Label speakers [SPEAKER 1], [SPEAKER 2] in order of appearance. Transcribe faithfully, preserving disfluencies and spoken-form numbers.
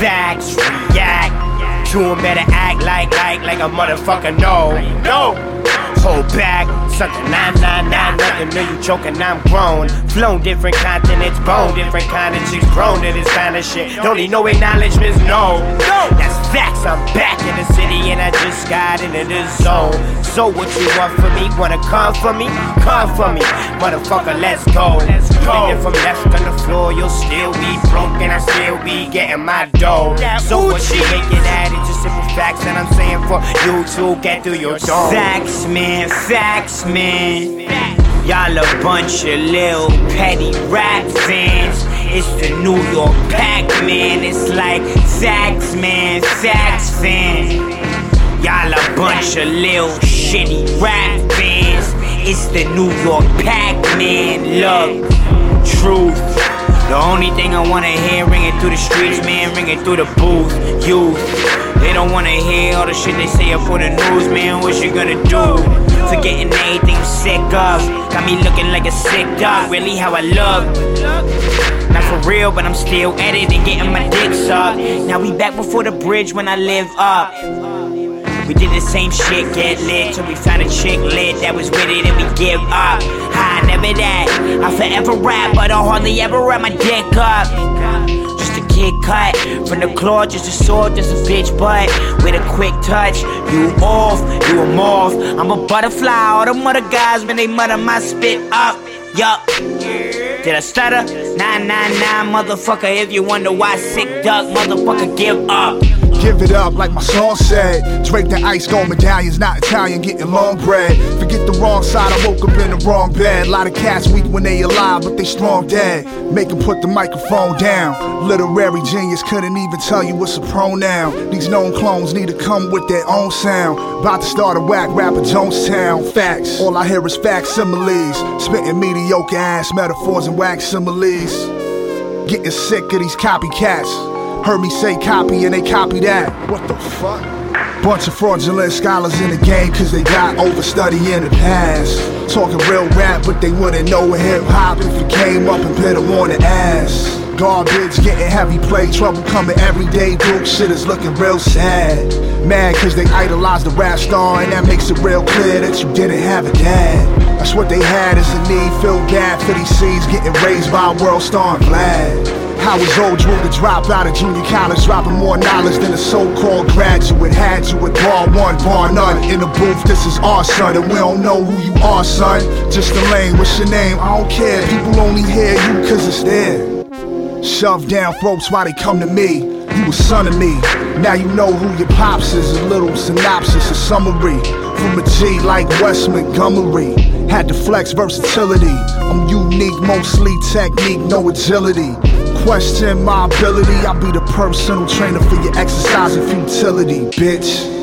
[SPEAKER 1] facts, react to him, better act like, like, like a motherfucker. No, no. Hold back, something nine nine nine, nothing new, you joking, I'm grown. Flown different continents, bone different kind of chicks, grown to this kind of shit. Don't need no acknowledgements, no. That's facts, I'm back in the city and I just got into the zone. So what you want from me? Wanna come for me? Come for me, motherfucker, let's go. Let's go. If I'm left on the floor, you'll still be broke and I still be getting my dough. So what you make it at? It's just simple facts that I'm saying for you to get through your door. Facts, man, facts, man. Y'all a bunch of little petty rap fans. It's the New York Pac-Man. It's like facts, man, facts, fan. Y'all a bunch of little shitty rap fans. It's the New York Pac-Man. Look, truth. The only thing I wanna hear ringing through the streets, man, ringing through the booth. Youth, they don't wanna hear all the shit they say up on the news, man. What you gonna do? Forgetting everything I'm sick of. Got me looking like a sick dog, really how I look. Not for real, but I'm still at it and getting my dick sucked. Now we back before the bridge when I live up. We did the same shit, get lit, till we found a chick lit that was with it and we give up. I never that, I forever rap, but I hardly ever wrap my dick up. Just a kid cut, from the claw, just a sword, just a bitch butt. With a quick touch, you off, you a moth. I'm a butterfly, all them other guys, when they mutter my spit up. Yup. Did I stutter? nine nine nine, motherfucker, if you wonder why sick duck, motherfucker, give up.
[SPEAKER 2] Give it up like my song said. Drake the ice gold medallions, not Italian, getting long bread. Forget the wrong side, I woke up in the wrong bed. Lot of cats weak when they alive, but they strong dead. Make them put the microphone down. Literary genius couldn't even tell you what's a pronoun. These known clones need to come with their own sound. About to start a whack rapper Jonestown. Facts, all I hear is facsimiles. Spitting mediocre ass metaphors and wax similes. Getting sick of these copycats. Heard me say copy and they copy that. What the fuck? Bunch of fraudulent scholars in the game cause they got overstudy in the past. Talking real rap but they wouldn't know hip hop if it came up and bit them on the ass. Garbage getting heavy play, trouble coming every day. Duke shit is looking real sad. Mad cause they idolize the rap star and that makes it real clear that you didn't have a dad. That's what they had is a need, feel bad for these seeds getting raised by a world star, I'm glad. How was old Drew to drop out of junior college, dropping more knowledge than a so-called graduate. Had you at bar one, bar none. In the booth, this is our son, and we don't know who you are, son. Just a lane, what's your name? I don't care, people only hear you cause it's there. Shoved down throats while they come to me. You a son of me, now you know who your pops is. A little synopsis, a summary. From a G like Wes Montgomery. Had to flex versatility. I'm unique, mostly technique, no agility. Question my ability, I'll be the personal trainer for your exercise and futility, bitch.